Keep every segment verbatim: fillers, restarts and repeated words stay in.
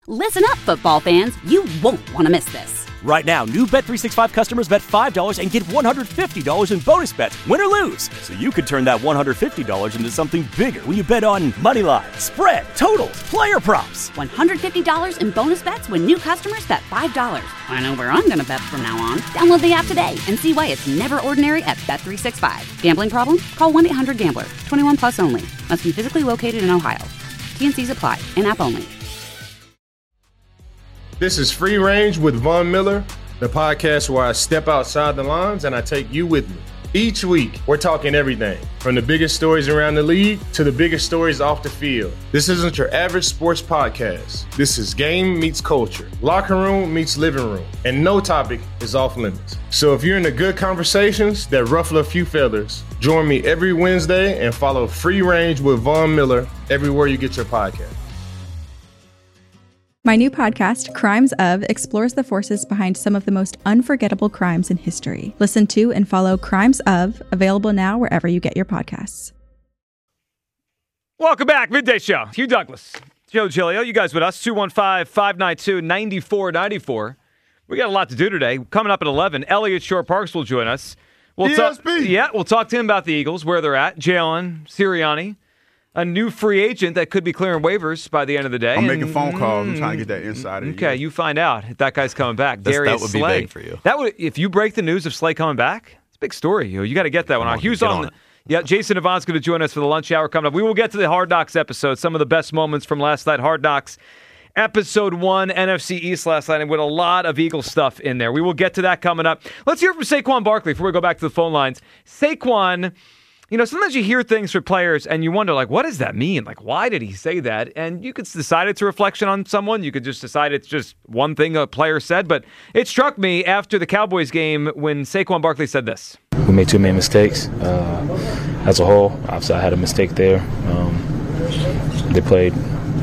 Listen up, football fans. You won't want to miss this. Right now, new Bet three sixty-five customers bet five dollars and get one hundred fifty dollars in bonus bets, win or lose. So you could turn that one hundred fifty dollars into something bigger when you bet on money line, spread, totals, player props. one hundred fifty dollars in bonus bets when new customers bet five dollars. I know where I'm going to bet from now on. Download the app today and see why it's never ordinary at Bet three sixty-five. Gambling problem? Call one eight hundred gambler. twenty-one plus only. Must be physically located in Ohio. T N Cs apply. In-app only. This is Free Range with Von Miller, the podcast where I step outside the lines and I take you with me. Each week, we're talking everything from the biggest stories around the league to the biggest stories off the field. This isn't your average sports podcast. This is game meets culture, locker room meets living room, and no topic is off limits. So if you're into good conversations that ruffle a few feathers, join me every Wednesday and follow Free Range with Von Miller everywhere you get your podcast. My new podcast, Crimes Of, explores the forces behind some of the most unforgettable crimes in history. Listen to and follow Crimes Of, available now wherever you get your podcasts. Welcome back, Midday Show. Hugh Douglas, Joe Giglio, you guys with us, two one five, five nine two, nine four nine four. We got a lot to do today. Coming up at eleven, Elliot Shore-Parks will join us. We'll talk, yeah, we'll talk to him about the Eagles, where they're at, Jalen, Sirianni. A new free agent that could be clearing waivers by the end of the day. I'm and, making phone calls. I'm trying to get that inside. Okay, you find out if that guy's coming back. That's, Darius that would Slay. be big for you. That would, if you break the news of Slay coming back, it's a big story. You, you got to get that one Come on. on, Hugh's get on. on the, it. yeah, Jason Yvonne's going to join us for the lunch hour coming up. We will get to the Hard Knocks episode. Some of the best moments from last night. Hard Knocks episode one, N F C East last night, and with a lot of Eagle stuff in there. We will get to that coming up. Let's hear from Saquon Barkley before we go back to the phone lines. Saquon. You know, sometimes you hear things for players and you wonder, like, what does that mean? Like, why did he say that? And you could decide it's a reflection on someone. You could just decide it's just one thing a player said. But it struck me after the Cowboys game when Saquon Barkley said this. We made too many mistakes uh, as a whole. Obviously, I had a mistake there. Um, they played,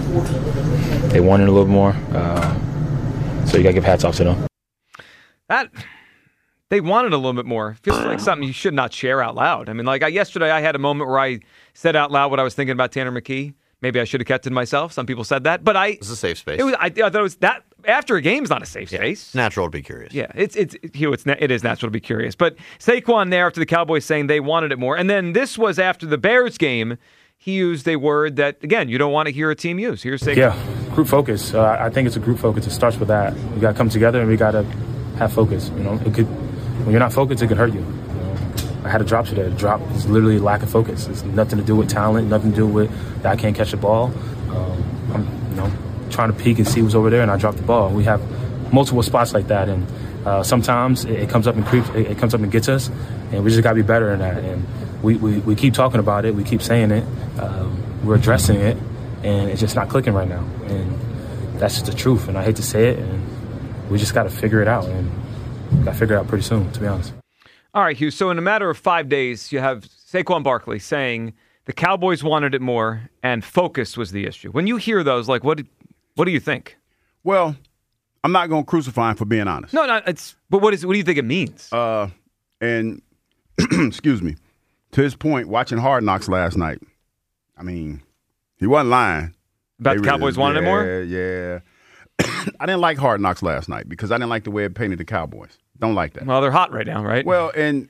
they wanted a little more. Uh, so you got to give hats off to them. That... They wanted a little bit more. Feels like something you should not share out loud. I mean, like I, yesterday I had a moment where I said out loud what I was thinking about Tanner McKee. Maybe I should have kept it to myself. Some people said that. But I... It's a safe space. It was, I, I thought it was that... After a game is not a safe yeah, space. It's natural to be curious. Yeah, it's, it's, Hugh, it's, it is natural to be curious. But Saquon there after the Cowboys saying they wanted it more. And then this was after the Bears game. He used a word that, again, you don't want to hear a team use. Here's Saquon. Yeah, group focus. Uh, I think it's a group focus. It starts with that. We got to come together and we got to have focus. You know, it could... When you're not focused, it can hurt you. you know? I had a drop today. The drop is literally lack of focus. It's nothing to do with talent, nothing to do with that I can't catch the ball. Um, I'm you know, trying to peek and see what's over there, and I dropped the ball. We have multiple spots like that, and uh, sometimes it, it comes up and creeps. It, it comes up and gets us, and we just got to be better in that. And we, we, we keep talking about it. We keep saying it. Um, we're addressing it, and it's just not clicking right now. And that's just the truth, and I hate to say it, and we just got to figure it out. And got to figure it out pretty soon, to be honest. All right, Hugh. So in a matter of five days, you have Saquon Barkley saying the Cowboys wanted it more and focus was the issue. When you hear those, like, what what do you think? Well, I'm not going to crucify him for being honest. No, no. It's but what is what do you think it means? Uh, and excuse me, to his point, watching Hard Knocks last night. I mean, he wasn't lying About they the Cowboys really, wanted yeah, it more. Yeah. I didn't like Hard Knocks last night because I didn't like the way it painted the Cowboys. Don't like that. Well, they're hot right now, right? Well, and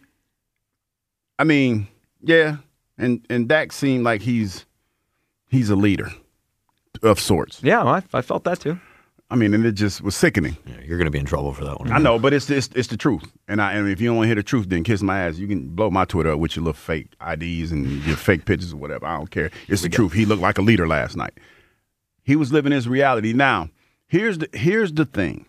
I mean, yeah, and and Dak seemed like he's he's a leader of sorts. Yeah, well, I, I felt that too. I mean, and it just was sickening. Yeah, you're going to be in trouble for that one. I know, but it's it's, it's the truth. And I and if you don't want to hear the truth, then kiss my ass. You can blow my Twitter up with your little fake I Ds and your fake pictures or whatever. I don't care. It's the truth. He looked like a leader last night. He was living his reality. Now, here's the here's the thing.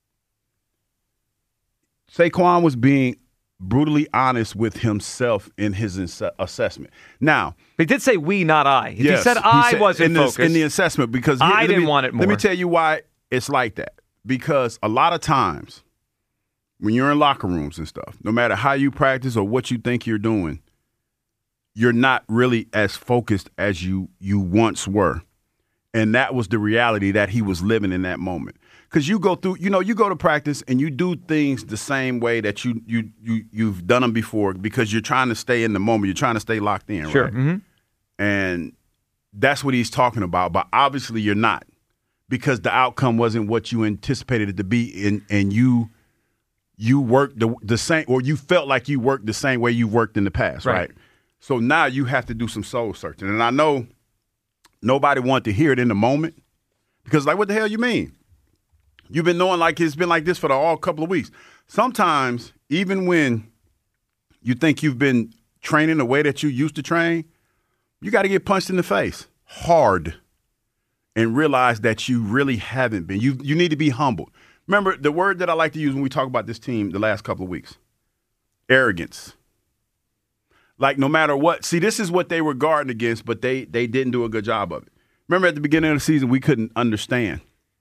Saquon was being brutally honest with himself in his ins- assessment. Now, he did say we, not I. If yes, he said I said wasn't in the, focused in the assessment because I let didn't me, want it more. Let me tell you why it's like that. Because a lot of times when you're in locker rooms and stuff, no matter how you practice or what you think you're doing, you're not really as focused as you you once were. And that was the reality that he was living in that moment. Because you go through, you know, you go to practice and you do things the same way that you you you you've done them before because you're trying to stay in the moment. You're trying to stay locked in, sure. right? Mm-hmm. And that's what he's talking about. But obviously, you're not because the outcome wasn't what you anticipated it to be, and and you you worked the, the same, or you felt like you worked the same way you worked in the past, right? right? So now you have to do some soul searching. And I know nobody wanted to hear it in the moment because, like, what the hell you mean? You've been knowing like it's been like this for the all couple of weeks. Sometimes, even when you think you've been training the way that you used to train, you got to get punched in the face hard and realize that you really haven't been. You you need to be humbled. Remember, the word that I like to use when we talk about this team the last couple of weeks, arrogance. Like, no matter what. See, this is what they were guarding against, but they they didn't do a good job of it. Remember, at the beginning of the season, we couldn't understand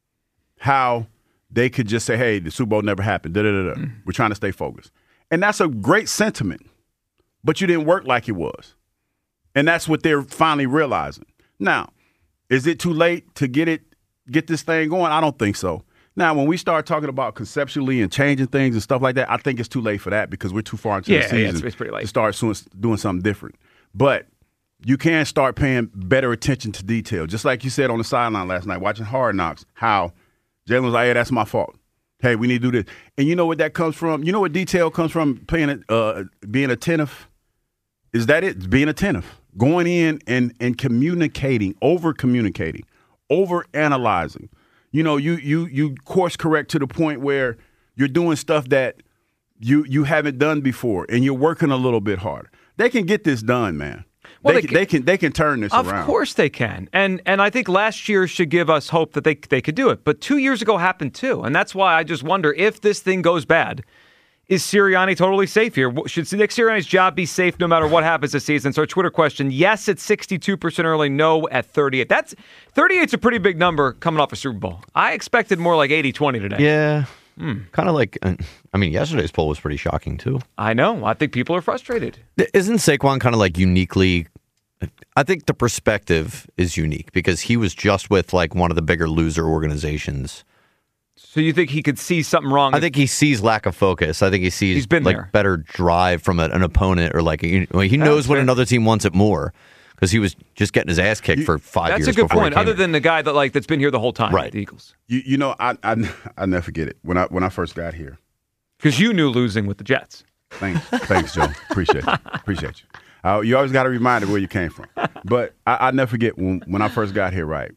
how they could just say, hey, the Super Bowl never happened. Da, da, da, da. Mm. We're trying to stay focused. And that's a great sentiment, but you didn't work like it was. And that's what they're finally realizing. Now, is it too late to get it, get this thing going? I don't think so. Now, when we start talking about conceptually and changing things and stuff like that, I think it's too late for that because we're too far into yeah, the season yeah, it's, it's pretty late. to start doing something different. But you can start paying better attention to detail. Just like you said on the sideline last night, watching Hard Knocks, how Jalen was like, hey, that's my fault. Hey, we need to do this. And you know what that comes from? You know what detail comes from paying, uh, being attentive? Is that it? Being attentive. Going in and, and communicating, over-communicating, over-analyzing. You know, you you you course correct to the point where you're doing stuff that you you haven't done before, and you're working a little bit harder. They can get this done, man. Well, they, they, can, they can they can turn this of around. Of course they can, and and I think last year should give us hope that they they could do it. But two years ago happened too, and that's why I just wonder if this thing goes bad. Is Sirianni totally safe here? Should Nick Sirianni's job be safe no matter what happens this season? So our Twitter question, yes at sixty-two percent early, no at thirty-eight. That's thirty-eight's a pretty big number coming off a Super Bowl. I expected more like eighty twenty today. Yeah. Hmm. Kind of like, I mean, yesterday's poll was pretty shocking too. I know. I think people are frustrated. Isn't Saquon kind of like uniquely, I think the perspective is unique because he was just with like one of the bigger loser organizations. So you think he could see something wrong? I think he sees lack of focus. I think he sees He's been like there. better drive from a, an opponent, or like a, well, he knows when fair. another team wants it more because he was just getting his ass kicked You, for five That's years. a good before point. he came Other in. than the guy that like that's been here the whole time, Right. with the Eagles. You, you know, I, I I never forget it when I when I first got here. Because you knew losing with the Jets. Thanks, thanks, Joe. Appreciate you. Appreciate you. Uh, you always got to remind where you came from. But I, I never forget when when I first got here. Right,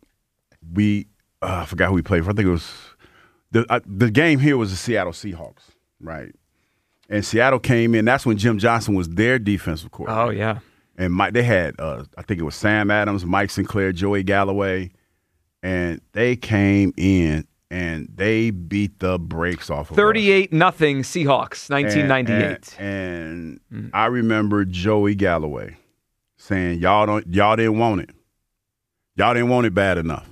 we uh, I forgot who we played for. I think it was. The, uh, the game here was the Seattle Seahawks, right? And Seattle came in. That's when Jim Johnson was their defensive coordinator. Oh, yeah. And Mike, they had, uh, I think it was Sam Adams, Mike Sinclair, Joey Galloway. And they came in and they beat the brakes off of us. thirty-eight nothing Seahawks, nineteen ninety-eight. And, and, and I remember Joey Galloway saying, y'all don't, y'all didn't want it. Y'all didn't want it bad enough.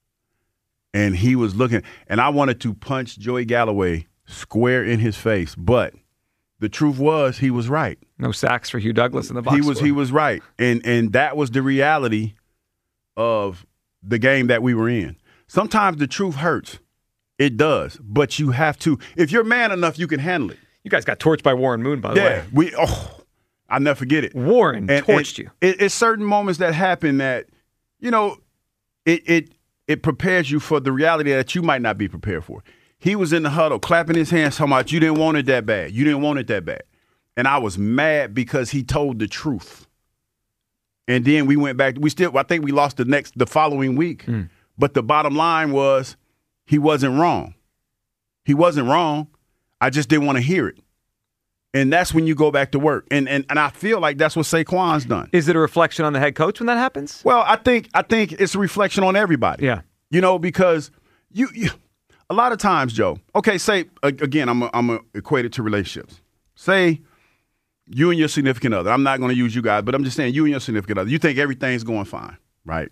And he was looking, and I wanted to punch Joey Galloway square in his face, but the truth was he was right. No sacks for Hugh Douglas in the box He was score. he was right, and and that was the reality of the game that we were in. Sometimes the truth hurts, it does, but you have to. If you're man enough, you can handle it. You guys got torched by Warren Moon, by the Yeah, way. we. Oh, I'll never forget it. Warren And- torched and you. It, it's certain moments that happen that, you know, it it it prepares you for the reality that you might not be prepared for. He was in the huddle, clapping his hands, talking about you didn't want it that bad. You didn't want it that bad. And I was mad because he told the truth. And then we went back. We still, I think we lost the next, the following week. Mm. But the bottom line was he wasn't wrong. He wasn't wrong. I just didn't want to hear it. And that's when you go back to work. And and and I feel like that's what Saquon's done. Is it a reflection on the head coach when that happens? Well, I think I think it's a reflection on everybody. Yeah. You know, because you, you a lot of times, Joe. Okay, say again, I'm a, I'm a equate it to relationships. Say you and your significant other. I'm not going to use you guys, but I'm just saying you and your significant other. You think everything's going fine, right?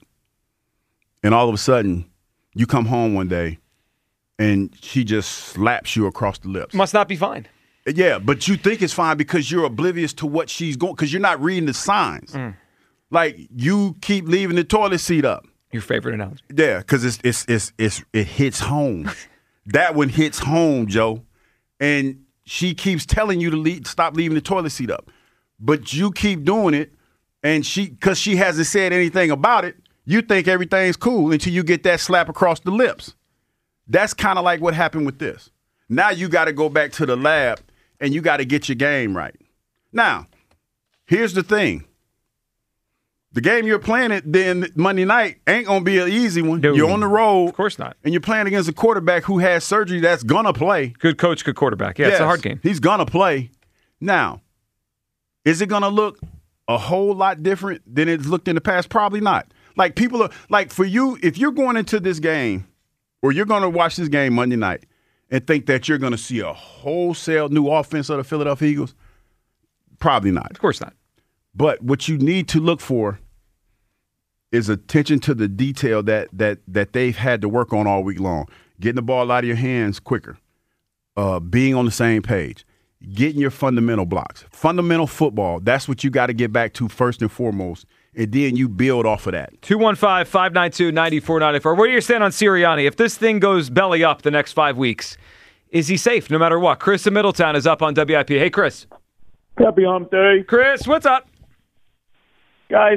And all of a sudden, you come home one day, and she just slaps you across the lips. Must not be fine. Yeah, but you think it's fine because you're oblivious to what she's going, because you're not reading the signs. Mm. Like you keep leaving the toilet seat up. Your favorite analogy. Yeah, because it's it's it's it's it hits home. That one hits home, Joe. And she keeps telling you to leave, stop leaving the toilet seat up, but you keep doing it, and she because she hasn't said anything about it, You think everything's cool until you get that slap across the lips. That's kind of like what happened with this. Now you got to go back to the lab and you got to get your game right. Now, here's the thing. The game you're playing it then Monday night ain't going to be an easy one. No, you're on the road. Of course not. And you're playing against a quarterback who has surgery that's going to play. Good coach, good quarterback. Yeah, yes, it's a hard game. He's going to play. Now, is it going to look a whole lot different than it's looked in the past? Probably not. Like people are like for you, if you're going into this game or you're going to watch this game Monday night and think that you're going to see a wholesale new offense of the Philadelphia Eagles, probably not. Of course not. But what you need to look for is attention to the detail that that that they've had to work on all week long. Getting the ball out of your hands quicker, uh, being on the same page, getting your fundamental blocks. Fundamental football, that's what you got to get back to first and foremost, and then you build off of that. two one five, five nine two, nine four nine four. Where do you stand on Sirianni? If this thing goes belly up the next five weeks, is he safe no matter what? Chris in Middletown is up on W I P. Hey, Chris. Happy hump day. Chris, what's up? Guys,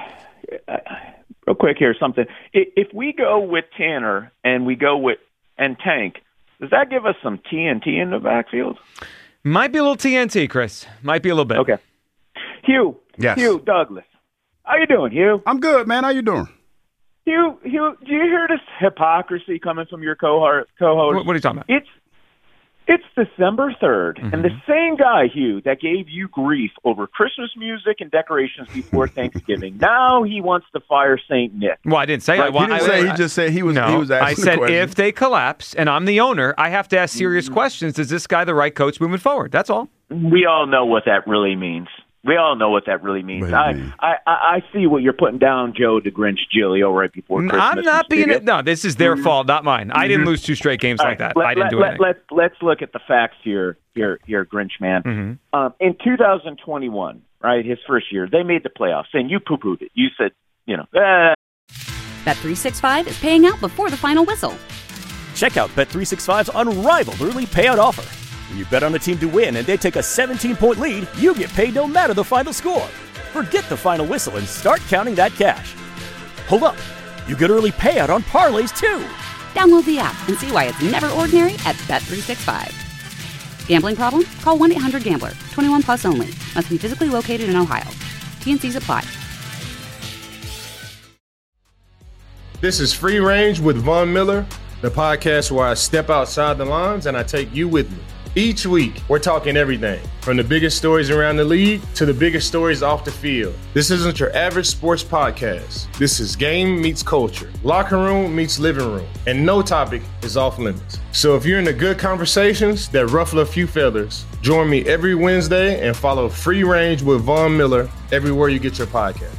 real quick here, something. If we go with Tanner and we go with and Tank, does that give us some T N T in the backfield? Might be a little T N T, Chris. Might be a little bit. Okay. Hugh. Yes. Hugh Douglas. How you doing, Hugh? I'm good, man. How you doing? Hugh, Hugh, do you hear this hypocrisy coming from your co-host? co-host? What, what are you talking about? It's It's December third, mm-hmm. and the same guy, Hugh, that gave you grief over Christmas music and decorations before Thanksgiving, now he wants to fire Saint Nick. Well, I didn't say right, I, he didn't I, say. I, he just said he was. No, he was asking I said the question. if they collapse and I'm the owner, I have to ask serious mm-hmm. questions. Is this guy the right coach moving forward? That's all. We all know what that really means. We all know what that really means. I, mean? I, I I see what you're putting down, Joe DeGrinch Giglio, right before Christmas. I'm not being it. No, this is their mm-hmm. fault, not mine. I didn't lose two straight games all like right, that. Let, I didn't let, do let, anything. Let's let's look at the facts here, here, here, Grinch man. Mm-hmm. Um, in two thousand twenty-one, right, his first year, they made the playoffs, and you poo-pooed it. You said, you know, eh. Bet three sixty-five is paying out before the final whistle. Check out Bet three sixty-five's unrivaled early payout offer. When you bet on a team to win and they take a seventeen-point lead, you get paid no matter the final score. Forget the final whistle and start counting that cash. Hold up. You get early payout on parlays, too. Download the app and see why it's never ordinary at Bet three sixty-five. Gambling problem? Call one eight hundred gambler. twenty-one plus only. Must be physically located in Ohio. T N Cs apply. This is Free Range with Von Miller, the podcast where I step outside the lines and I take you with me. Each week, we're talking everything from the biggest stories around the league to the biggest stories off the field. This isn't your average sports podcast. This is game meets culture, locker room meets living room, and no topic is off limits. So if you're into good conversations that ruffle a few feathers, join me every Wednesday and follow Free Range with Von Miller everywhere you get your podcast.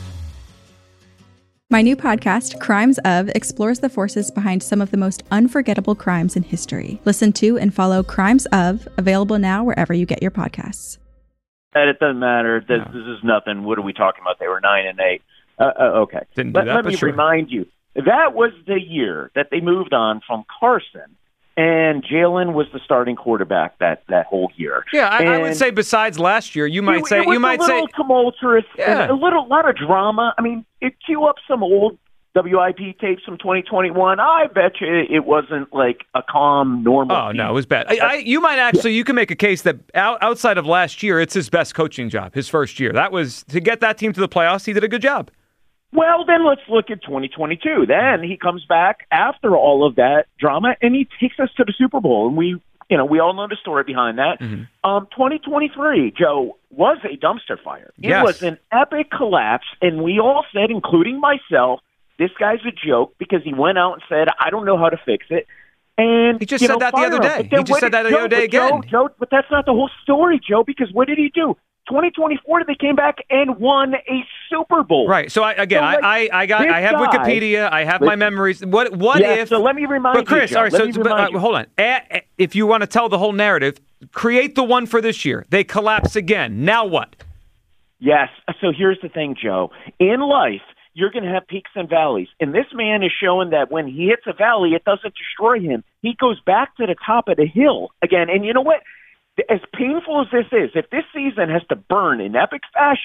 My new podcast, Crimes Of, explores the forces behind some of the most unforgettable crimes in history. Listen to and follow Crimes Of, available now wherever you get your podcasts. It doesn't matter. This, no. this is nothing. What are we talking about? They were nine and eight. Uh, uh, okay. Didn't do let, that, let but me sure. remind you, that was the year that they moved on from Carson, and Jalen was the starting quarterback that, that whole year. Yeah, I, I would say besides last year, you might it, say it was you might a little say tumultuous, yeah. a little lot of drama. I mean, it cue up some old W I P tapes from twenty twenty-one. I bet you it wasn't like a calm, normal. Oh team. no, it was bad. I, I, you might actually yeah. you can make a case that out, outside of last year, it's his best coaching job. His first year, that was to get that team to the playoffs. He did a good job. Well, then let's look at twenty twenty-two. Then he comes back after all of that drama, and he takes us to the Super Bowl. And we, you know, we all know the story behind that. Mm-hmm. Um, twenty twenty-three, Joe, was a dumpster fire. It yes. was an epic collapse, and we all said, including myself, this guy's a joke because he went out and said, I don't know how to fix it. And he just you said know, that the other day. He just said that the Joe, other day Joe, again. Joe, but that's not the whole story, Joe, because what did he do? twenty twenty-four, they came back and won a Super Bowl. Right. So I, again, so, like, I, I got, I have guy, Wikipedia. I have my memories. What, what yeah, if? So let me remind but Chris, you. Joe, all right. let So, me but, remind uh, hold on. A, if you want to tell the whole narrative, create the one for this year. They collapse again. Now what? Yes. So here's the thing, Joe. In life, you're going to have peaks and valleys. And this man is showing that when he hits a valley, it doesn't destroy him. He goes back to the top of the hill again. And you know what? As painful as this is, if this season has to burn in epic fashion,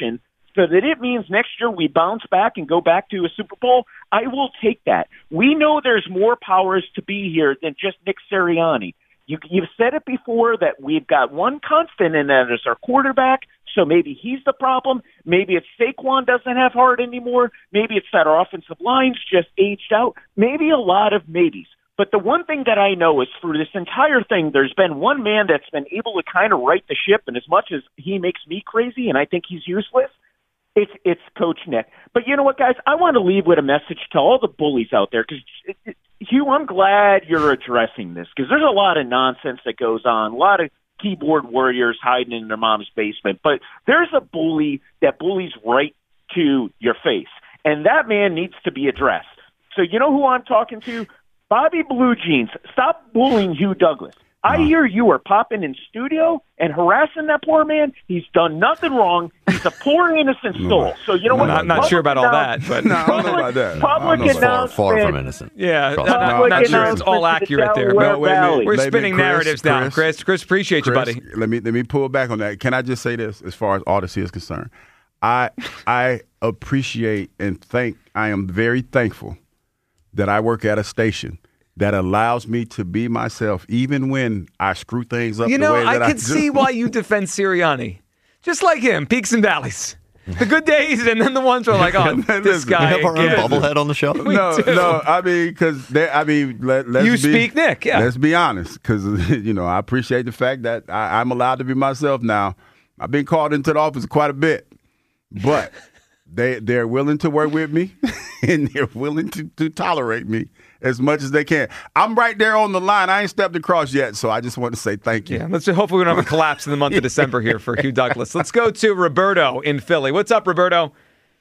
so that it means next year we bounce back and go back to a Super Bowl, I will take that. We know there's more powers to be here than just Nick Sirianni. You, you've said it before that we've got one constant, and that is our quarterback, so maybe he's the problem. Maybe it's Saquon doesn't have heart anymore. Maybe it's that our offensive line's just aged out. Maybe a lot of maybes. But the one thing that I know is through this entire thing, there's been one man that's been able to kind of right the ship, and as much as he makes me crazy and I think he's useless, it's it's Coach Nick. But you know what, guys? I want to leave with a message to all the bullies out there, because, Hugh, I'm glad you're addressing this, because there's a lot of nonsense that goes on, a lot of keyboard warriors hiding in their mom's basement. But there's a bully that bullies right to your face, and that man needs to be addressed. So you know who I'm talking to? Bobby Blue Jeans, stop bullying Hugh Douglas. I hear you are popping in studio and harassing that poor man. He's done nothing wrong. He's a poor innocent soul. So you know what? I'm not sure about all that, but no, I don't know about that. Public announcement. Far, far from innocent. Yeah, Trust not, me. not, not sure it's all accurate there. No, wait a minute. We're Wait a spinning minute, Chris, narratives now, Chris, Chris. Chris, appreciate you, Chris, buddy. Let me let me pull back on that. Can I just say this as far as Odyssey is concerned? I I appreciate and thank. I am very thankful that I work at a station that allows me to be myself, even when I screw things up. You the know, way that I I can do. see why you defend Sirianni. Just like him, peaks and valleys. The good days, and then the ones where like, oh, this Listen, guy We have our own again. bobblehead on the show. We no, do. no. I mean, because I mean, let, let's You be, speak Nick, yeah. Let's be honest, because you know I appreciate the fact that I, I'm allowed to be myself now. I've been called into the office quite a bit, but they they're willing to work with me, and they're willing to, to tolerate me as much as they can. I'm right there on the line. I ain't stepped across yet, so I just want to say thank you. Yeah, let's hopefully we don't have a collapse in the month of December here for Hugh Douglas. Let's go to Roberto in Philly. What's up, Roberto?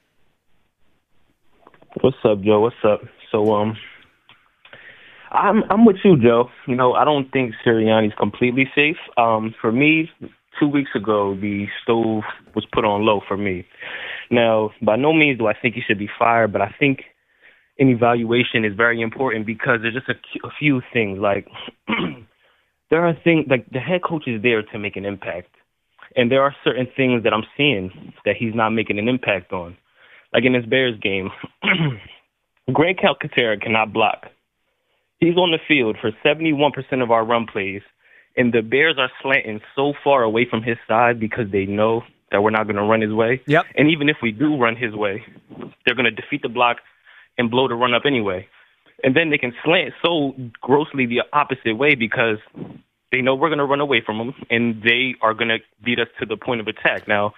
What's up, Joe? What's up? So, um, I'm I'm with you, Joe. You know, I don't think Sirianni's completely safe. Um, for me, two weeks ago, the stove was put on low for me. Now, by no means do I think he should be fired, but I think an evaluation is very important because there's just a, a few things. Like, there are things, like the head coach is there to make an impact. And there are certain things that I'm seeing that he's not making an impact on. Like in this Bears game, Grant Calcaterra cannot block. He's on the field for seventy-one percent of our run plays, and the Bears are slanting so far away from his side because they know that we're not going to run his way. Yep. And even if we do run his way, they're going to defeat the block and blow the run up anyway. And then they can slant so grossly the opposite way because they know we're going to run away from them, and they are going to beat us to the point of attack. Now,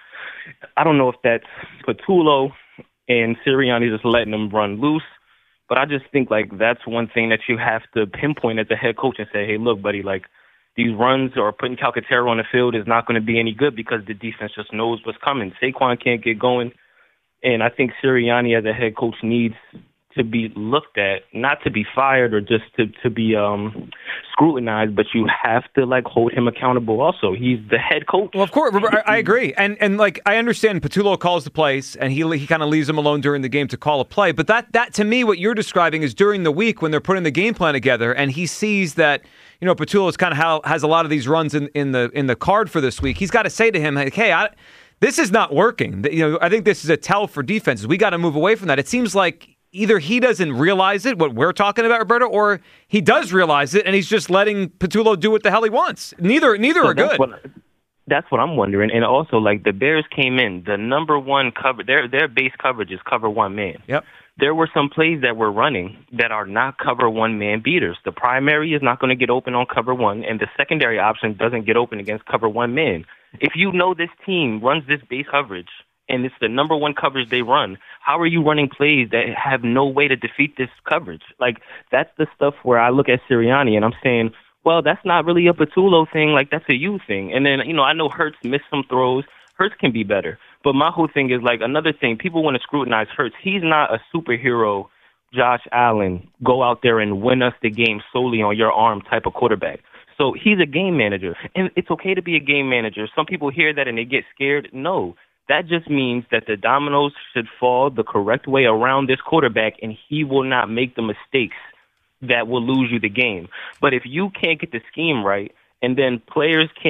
I don't know if that's Patullo and Sirianni just letting them run loose, but I just think, like, that's one thing that you have to pinpoint as a head coach and say, hey, look, buddy, like, these runs or putting Calcaterra on the field is not going to be any good because the defense just knows what's coming. Saquon can't get going, and I think Sirianni as a head coach needs to be looked at, not to be fired or just to, to be um, scrutinized, but you have to, like, hold him accountable also. He's the head coach. Well, of course, I, I agree. And, and like, I understand Patullo calls the plays, and he he kind of leaves him alone during the game to call a play. But that, that, to me, what you're describing is during the week when they're putting the game plan together, and he sees that, you know, Patullo is kind of how has a lot of these runs in, in the in the card for this week. He's got to say to him, like, hey, I, this is not working. You know, I think this is a tell for defenses. We got to move away from that. It seems like either he doesn't realize it, what we're talking about, Roberto, or he does realize it, and he's just letting Patullo do what the hell he wants. Neither neither So are that's good. What, that's what I'm wondering. And also, like, the Bears came in, the number one cover, their their base coverage is cover one man. Yep. There were some plays that were running that are not cover one man beaters. The primary is not going to get open on cover one, and the secondary option doesn't get open against cover one man. If you know this team runs this base coverage, and it's the number one coverage they run, how are you running plays that have no way to defeat this coverage? Like, that's the stuff where I look at Sirianni and I'm saying, well, that's not really a Patullo thing. Like, that's a you thing. And then, you know, I know Hurts missed some throws. Hurts can be better. But my whole thing is, like, another thing, people want to scrutinize Hurts. He's not a superhero, Josh Allen, go out there and win us the game solely on your arm type of quarterback. So he's a game manager. And it's okay to be a game manager. Some people hear that and they get scared. No. That just means that the dominoes should fall the correct way around this quarterback, and he will not make the mistakes that will lose you the game. But if you can't get the scheme right, and then players can't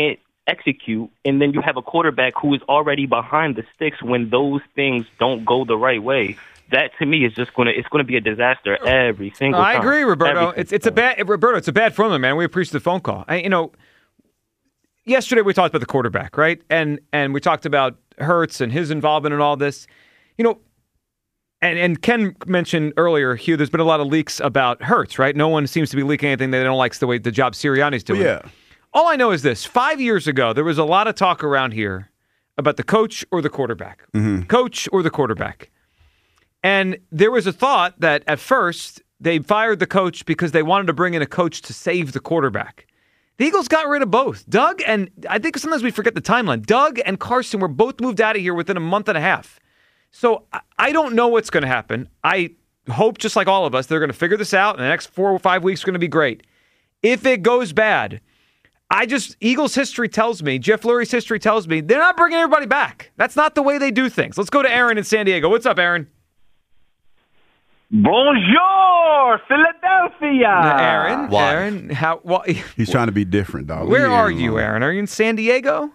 execute, and then you have a quarterback who is already behind the sticks when those things don't go the right way. That to me is just gonna it's gonna be a disaster every single I time. I agree, Roberto. Every It's it's a bad Roberto. It's a bad formula, man. We appreciate the phone call. I, you know, yesterday we talked about the quarterback, right? And and we talked about Hurts and his involvement in all this. You know, and and Ken mentioned earlier, Hugh. There's been a lot of leaks about Hurts, right? No one seems to be leaking anything they don't like the way the job Sirianni's doing. Yeah. All I know is this: five years ago, there was a lot of talk around here about the coach or the quarterback, Mm-hmm. coach or the quarterback. And there was a thought that at first they fired the coach because they wanted to bring in a coach to save the quarterback. The Eagles got rid of both. Doug and I think sometimes we forget the timeline. Doug and Carson were both moved out of here within a month and a half. So I- I don't know what's going to happen. I hope, just like all of us, they're going to figure this out, and the next four or five weeks are going to be great. If it goes bad, I just, Eagles history tells me, Jeff Lurie's history tells me, they're not bringing everybody back. That's not the way they do things. Let's go to Aaron in San Diego. What's up, Aaron? Bonjour, Philadelphia. Uh, Aaron, Why? Aaron, how? Well, He's trying to be different, dog. where Leave are him you, alone. Aaron? Are you in San Diego?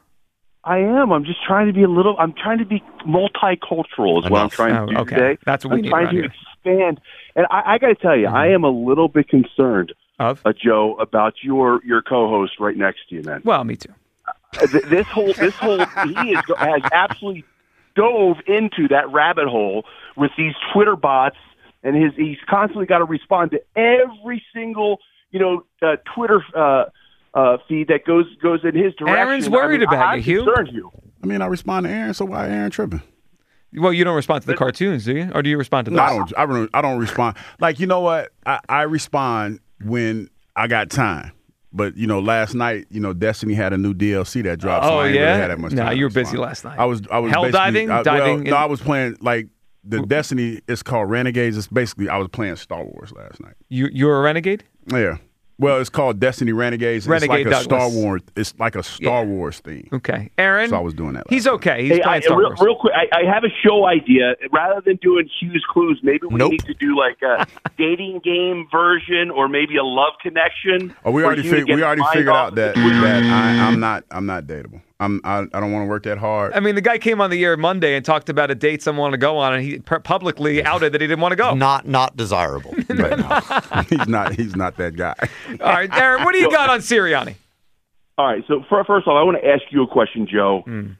I am. I'm just trying to be a little. I'm trying to be multicultural. Is what I'm Enough. trying to Oh, do okay. today. That's what we I'm need trying around to here. expand, and I, I got to tell you, Mhm. I am a little bit concerned, Of? uh, Joe, about your your co-host right next to you, man. Well, me too. Uh, th- this whole this whole he is, has absolutely dove into that rabbit hole with these Twitter bots, and his he's constantly got to respond to every single you know uh, Twitter uh, uh, feed that goes goes in his direction. Aaron's worried I mean, about I'm you, Hugh. concerned, Hugh. I mean, I respond to Aaron, so why Aaron tripping? Well, you don't respond to the cartoons, do you? Or do you respond to No, those? I don't. I don't, I don't respond. Like, you know what? I, I respond when I got time. But you know, last night, you know, Destiny had a new D L C that dropped. so Oh, I ain't yeah? really had that much No, time to you were busy respond. last night. I was. I was Hell basically- diving? I, well, Diving no, in- I was playing like the Destiny. It's called Renegades. It's basically I was playing Star Wars last night. You you're a renegade? Yeah. Well, it's called Destiny Renegades. Renegade it's like a Douglas. Star Wars. It's like a Star Yeah. Wars theme. Okay, Aaron. So I was doing that last He's night. okay. He's Hey, playing I, Star real, Wars. real quick, I, I have a show idea. Rather than doing Hugh's Clues, maybe we Nope. need to do like a dating game version, or maybe a love connection. Oh, we for already Hugh to fig- get we already his mind figured off out of that the Twitter. that I, I'm not I'm not dateable. I'm I, I don't want to work that hard. I mean, the guy came on the air Monday and talked about a date someone wanted to go on, and he pu- publicly outed that he didn't want to go. Not not desirable right now. he's not he's not that guy. All right, Aaron, what do you got on Sirianni? All right. So for, first off, I want to ask you a question, Joe. Mm.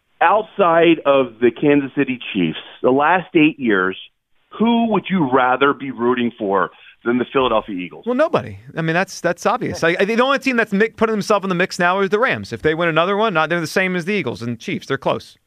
Outside of the Kansas City Chiefs, the last eight years, who would you rather be rooting for than the Philadelphia Eagles? Well, nobody. I mean, that's that's obvious. I, I, the only team that's mi- putting themselves in the mix now is the Rams. If they win another one, not they're the same as the Eagles and Chiefs. They're close.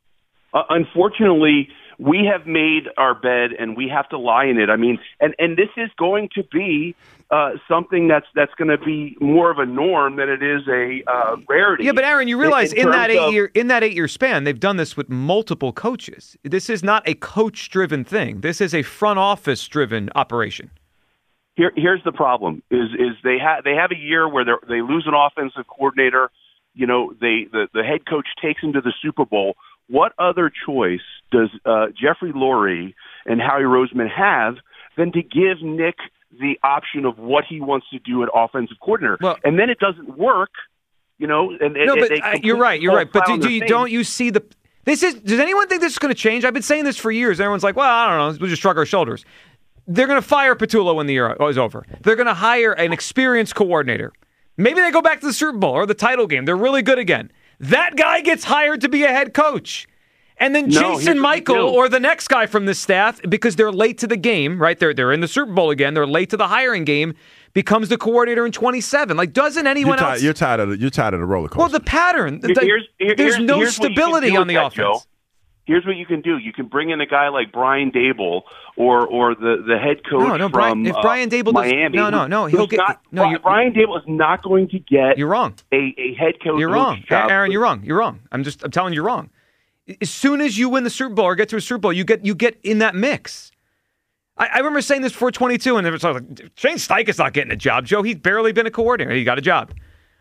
Uh, unfortunately, we have made our bed and we have to lie in it. I mean, and, and this is going to be uh, something that's that's going to be more of a norm than it is a uh, rarity. Yeah, but Aaron, you realize in, in that terms eight of- year in that eight year span, they've done this with multiple coaches. This is not a coach driven thing. This is a front office driven operation. Here, here's the problem: is is they have they have a year where they they lose an offensive coordinator. You know, they the, the head coach takes them to the Super Bowl. What other choice does uh, Jeffrey Lurie and Howie Roseman have than to give Nick the option of what he wants to do at offensive coordinator? Well- and then it doesn't work, you know. And No, and but they uh, you're right. You're completely right. But fall do, flat do you, on their don't face. you see the? This is. Does anyone think this is going to change? I've been saying this for years. Everyone's like, well, I don't know. We'll just shrug our shoulders. They're going to fire Patullo when the year is over. They're going to hire an experienced coordinator. Maybe they go back to the Super Bowl or the title game. They're really good again. That guy gets hired to be a head coach. And then No, here's Jason what Michael you do. or the next guy from the staff, because they're late to the game, right? They're they're in the Super Bowl again. They're late to the hiring game, becomes the coordinator in twenty-seven. Like, doesn't You're anyone tired, else? you're tired of the, you're tired of the roller coaster. Well, the pattern. Here- the- here's- here- there's here's- no here's what you can stability do on with the that, offense. Joe. Here's what you can do: you can bring in a guy like Brian Dable, or or the, the head coach No, no, from Brian- if uh, Brian Dable does- Miami. no, no, no, who's he'll get- not, no, Bri- you- Brian Dable is not going to get. You're wrong. A, a head coach. You're coach wrong, job. Aaron. You're wrong. You're wrong. I'm just. I'm telling you, you're wrong. As soon as you win the Super Bowl or get to a Super Bowl, you get you get in that mix. I, I remember saying this before twenty-two, and it was like Shane Steichen is not getting a job. Joe, he's barely been a coordinator. He got a job.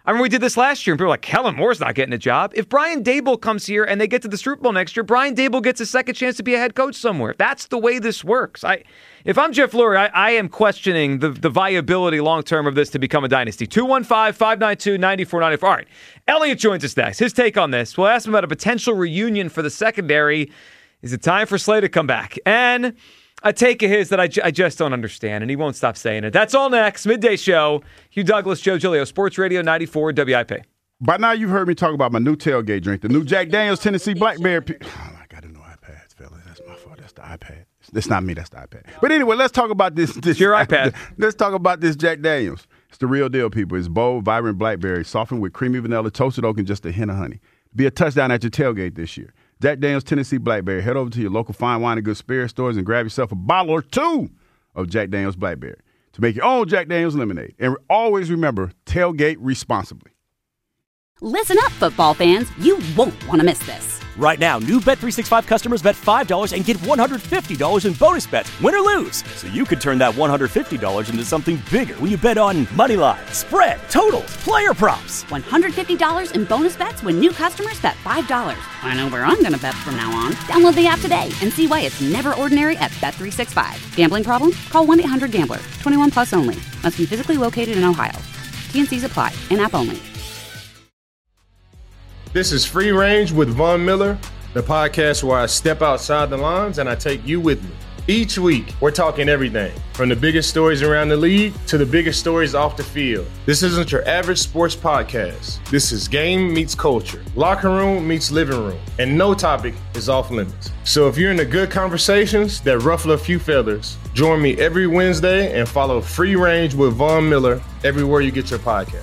I mean, we did this last year, and people were like, Kellen Moore's not getting a job. If Brian Daboll comes here and they get to the Super Bowl next year, Brian Daboll gets a second chance to be a head coach somewhere. That's the way this works. I, if I'm Jeff Lurie, I, I am questioning the, the viability long-term of this to become a dynasty. two one five, five nine two, nine four nine four. All right, Elliot joins us next. His take on this. We'll ask him about a potential reunion for the secondary. Is it time for Slay to come back? And a take of his that I, j- I just don't understand, and he won't stop saying it. That's all next. Midday Show. Hugh Douglas, Joe Giglio, Sports Radio ninety-four W I P. By now, you've heard me talk about my new tailgate drink, the new Jack Daniels Tennessee Blackberry. P- oh, I got a new iPad, fellas. That's my fault. That's the iPad. It's not me. That's the iPad. But anyway, let's talk about this. this your iPad. Let's talk about this Jack Daniels. It's the real deal, people. It's bold, vibrant blackberry, softened with creamy vanilla, toasted oak, and just a hint of honey. Be a touchdown at your tailgate this year. Jack Daniels Tennessee Blackberry. Head over to your local fine wine and good spirit stores and grab yourself a bottle or two of Jack Daniels Blackberry to make your own Jack Daniels lemonade. And always remember, tailgate responsibly. Listen up, football fans. You won't want to miss this. Right now, new Bet three sixty-five customers bet five dollars and get one hundred fifty dollars in bonus bets, win or lose. So you could turn that one hundred fifty dollars into something bigger when you bet on money line, spread, totals, player props. one hundred fifty dollars in bonus bets when new customers bet five dollars. I know where I'm going to bet from now on. Download the app today and see why it's never ordinary at Bet three sixty-five. Gambling problem? Call one eight hundred gambler. twenty-one plus only. Must be physically located in Ohio. T and C's apply. In-app only. This is Free Range with Von Miller, the podcast where I step outside the lines and I take you with me. Each week, we're talking everything from the biggest stories around the league to the biggest stories off the field. This isn't your average sports podcast. This is game meets culture, locker room meets living room, and no topic is off limits. So if you're into good conversations that ruffle a few feathers, join me every Wednesday and follow Free Range with Von Miller everywhere you get your podcast.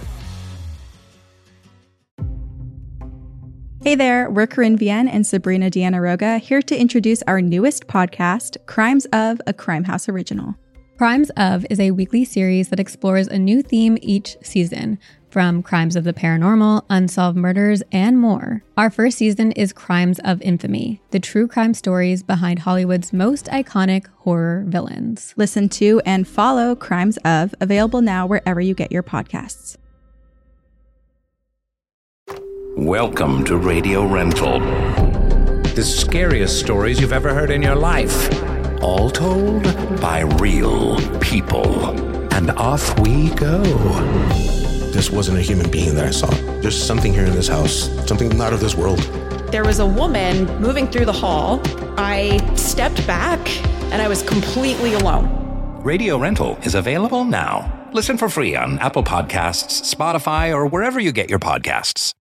Hey there, we're Corinne Vienne and Sabrina Deanna Roga here to introduce our newest podcast, Crimes of, a Crime House original. Crimes of is a weekly series that explores a new theme each season, from crimes of the paranormal, unsolved murders, and more. Our first season is Crimes of Infamy, the true crime stories behind Hollywood's most iconic horror villains. Listen to and follow Crimes of, available now wherever you get your podcasts. Welcome to Radio Rental. The scariest stories you've ever heard in your life. All told by real people. And off we go. This wasn't a human being that I saw. There's something here in this house. Something not of this world. There was a woman moving through the hall. I stepped back and I was completely alone. Radio Rental is available now. Listen for free on Apple Podcasts, Spotify, or wherever you get your podcasts.